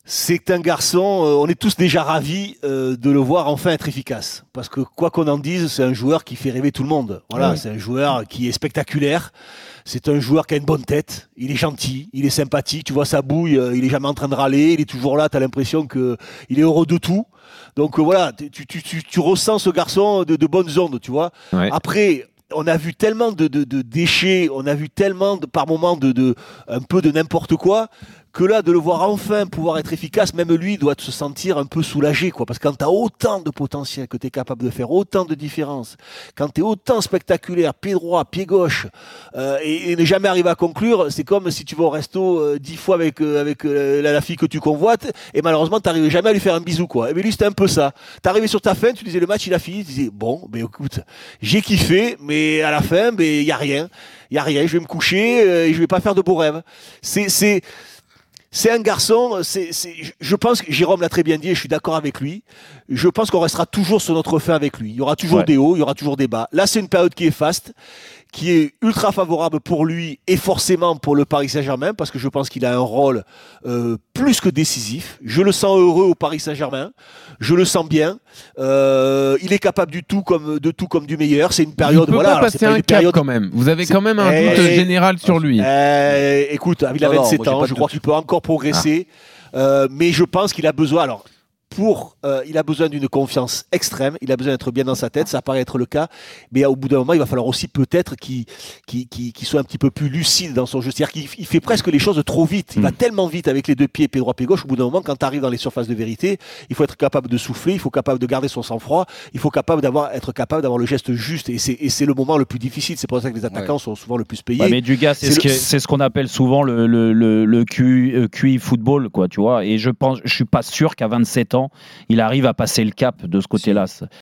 C'est un garçon, on est tous déjà ravis de le voir enfin être efficace. Parce que quoi qu'on en dise, c'est un joueur qui fait rêver tout le monde. Voilà, Ouais. c'est un joueur qui est spectaculaire. C'est un joueur qui a une bonne tête. Il est gentil, il est sympathique. Tu vois sa bouille, il est jamais en train de râler. Il est toujours là. Tu as l'impression que il est heureux de tout. Donc voilà, tu ressens ce garçon de bonnes ondes, tu vois. Ouais. Après. On a vu tellement de déchets, on a vu tellement par moments un peu de n'importe quoi, que là, de le voir enfin pouvoir être efficace, même lui doit se sentir un peu soulagé, quoi. Parce que quand tu as autant de potentiel, que tu es capable de faire autant de différences, quand tu es autant spectaculaire, pied droit, pied gauche, et ne jamais arriver à conclure, c'est comme si tu vas au resto 10 fois avec la fille que tu convoites, et malheureusement, tu n'arrives jamais à lui faire un bisou, quoi. Et bien lui, c'était un peu ça. Tu arrivé sur ta fin, tu disais le match, il a fini, tu disais, bon, ben écoute, j'ai kiffé, mais à la fin, ben il y a rien. Il y a rien, je vais me coucher et je vais pas faire de beaux rêves. C'est un garçon, je pense que Jérôme l'a très bien dit et je suis d'accord avec lui. Je pense qu'on restera toujours sur notre fin avec lui. Il y aura toujours des hauts, il y aura toujours des bas. Là, c'est une période qui est faste, qui est ultra favorable pour lui et forcément pour le Paris Saint-Germain parce que je pense qu'il a un rôle plus que décisif. Je le sens heureux au Paris Saint-Germain. Je le sens bien. Il est capable de tout comme du meilleur. C'est une période. Il peut voilà, pas passer un cap quand même. Vous avez quand même un doute général sur lui. Écoute, il a 27 ans. Je crois qu'il peut encore progresser. Mais je pense qu'il a besoin. Alors, il a besoin d'une confiance extrême, il a besoin d'être bien dans sa tête, ça paraît être le cas, mais au bout d'un moment, il va falloir aussi peut-être qu'il soit un petit peu plus lucide dans son jeu. C'est-à-dire qu'il fait presque les choses trop vite, il va tellement vite avec les deux pieds, pied droit, pied gauche, au bout d'un moment, quand tu arrives dans les surfaces de vérité, il faut être capable de souffler, il faut être capable de garder son sang-froid, il faut être capable d'avoir le geste juste, et c'est le moment le plus difficile, c'est pour ça que les attaquants sont souvent le plus payés. Ouais, mais du gars, c'est ce qu'on appelle souvent le QI football, quoi, tu vois, et je suis pas sûr qu'à 27 ans, il arrive à passer le cap de ce côté-là.